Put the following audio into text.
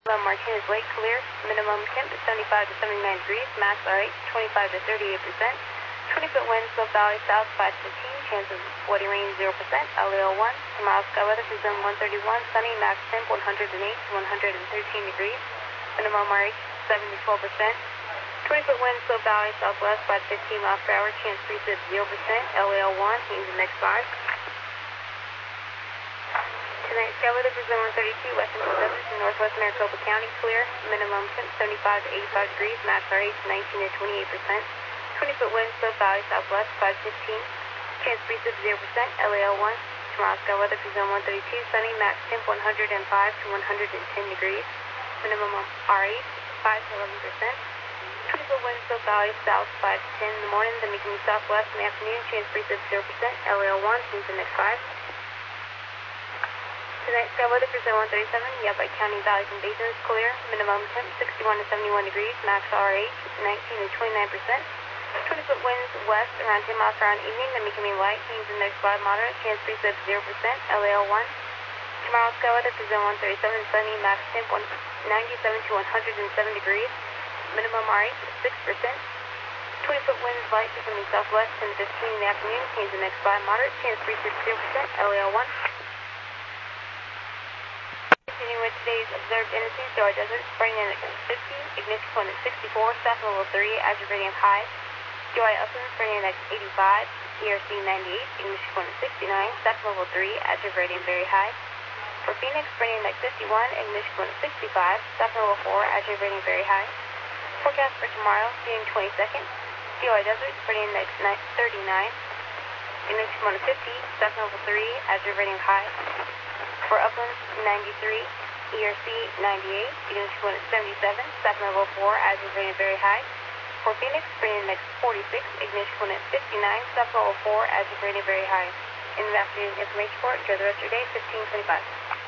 Martinez Lake clear. Minimum temp is 75 to 79 degrees. Max RH 25 to 38%. 20-foot wind, Slope Valley South 515. Chance of flooding rain 0%. LEL1. Tomorrow sky weather for zone 131. Sunny. Max temp 108 to 113 degrees. Minimum RH 7 to 12%. 20-foot wind, Slope Valley Southwest 515 miles per hour. Chance precip 0%. LEL1. Means the next 5. Tonight, sky weather for zone 132, west central deserts in northwest Maricopa County, clear. Minimum temp 75 to 85 degrees, max RH 19 to 28%. 20-foot wind, Slope Valley Southwest 515. Chance precip 0%, LEL1. Tomorrow, sky weather for zone 132, sunny, max temp 105 to 110 degrees. Minimum RH 5 to 11%. 20-foot wind, Slope Valley South 5 to 10 in the morning, then becoming southwest in the afternoon. Chance precip 0%, LEL1. Means the next 5. Tonight, sky weather for zone 137, Yavapai County valleys and basins, clear. Minimum temp 61 to 71 degrees, max RH 19 to 29%. 20-foot winds west around 10 miles per hour in the evening, then becoming light. Means the next 5 moderate. Chance precip 0%, LEL1. Tomorrow, sky weather for zone 137, sunny, max temp 97 to 107 degrees. Minimum RH 6%. 20-foot winds light becoming southwest 10 to 15 in the afternoon. Means the next 5 moderate. Chance precip 0%, LEL1. Continuing with today's observed indices, Joy Desert, spring in at 50, ignition point at 64, south level 3, azure radiant high. Joy Upland, spring in at 85, ERC 98, ignition point at 69, south level 3, azure radiant very high. For Phoenix, spring in at 51, ignition point at 65, south level 4, azure radiant very high. Forecast for tomorrow, June 22nd, Joy Desert, spring in at 39, ignition point at 50, south level 3, azure radiant high. For Upland, 93, ERC 98, ignition point at 77, south level 4, azure radiant very high. For Phoenix, spring index 46, ignition point at 59, south level 4, azure radiant very high. In the afternoon information report, enjoy the rest of your day, 1525.